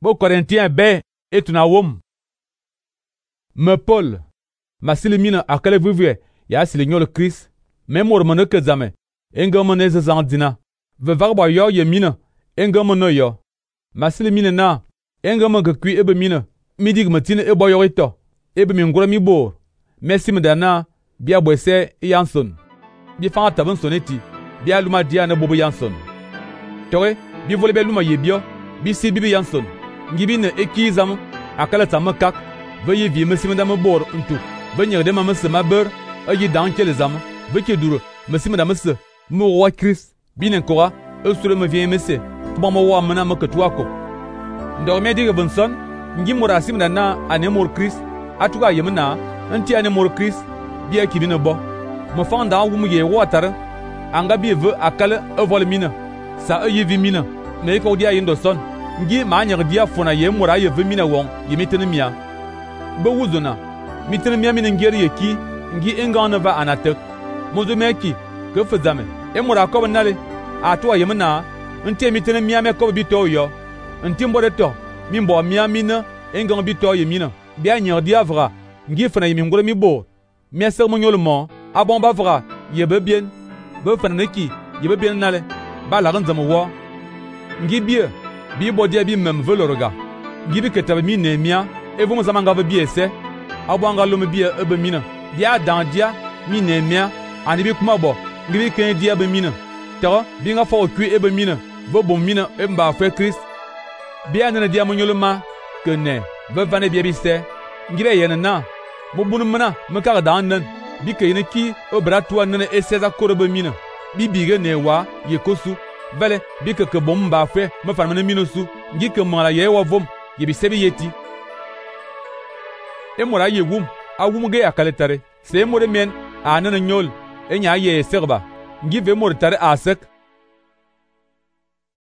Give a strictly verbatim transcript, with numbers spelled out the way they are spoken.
Bo Corinthiens be etuna wom. Me Paul, ma silimina akale vivwe ya silinyo Christ, memor mono ke zame, enga mono zandina. Ve varbo yo ye mina, enga mono yo. Ma silimina na, enga mono kwi ebe mina, midig matine ebo yo ito, ebe mingura mi bor. Merci medana, bia boise Yanson. Bi fa taban soneti, bia luma dia na bobo Yanson. Tore, bi volebe luma yebio, bi si bibi Yanson. Ngibi ne ekizam, akala tamakak, veye vie merci medama bor untu. Venir de maman se ma beurre, ayi dans les âmes, veke dure, merci madame se, mo roi Christ, bien encore, eux sur me vient messe, pour mo wa mena que toi ko. Dormez dire Vincent, ngi morasi mena anemor Christ, atuka yemena, anti anemor Christ, bien qui vient bo. Mo fanda wu mu ye water, anga bi veut akale evol mina, sa ayi vi mina, mais ko dia yindo son, ngi ma nyar dia fona ye mora ye ve mina won, yemitene mia. Be wuzona. Mitene mia mine ngeri yeki ngi engana va anatek mozo meki ke fazame e mura ko banale atwa yemna nte mitene mia me ko bito yo nti mbode to mi mbo mia mina engan bito yemina bia nyer diavra ngi fana yemi ngolo mi bo mi ser mo nyolmo abon bavra yebe bien be fana neki yebe bien nale ba la ranzamo wo ngi bie bi bo dia bi mem veloroga ngi bi ketabe mi ne mia e vo mo zamanga va biese abwanga lome bia ebe mina dia dan dia mi ne mia ani bi kuma bo ngibi ken dia be mina to bi nga fo kwi ebe mina bo bom mina e mba fe Christ bia na dia monyoloma ke ne be vane bia bi se ngibe yena na bo bunu mana me ka dan nan bi ke ne ki obra to nan e seza korobe mina bi bige ne wa ye kosu vele bi ke ke bom mba fe me fa mana mina su ngi ke mala ye wa vom ye bi sebi yeti e mora ye wum a wum ge akale tare se more men a nana nyol e nya ye serba ngi ve mor tare asek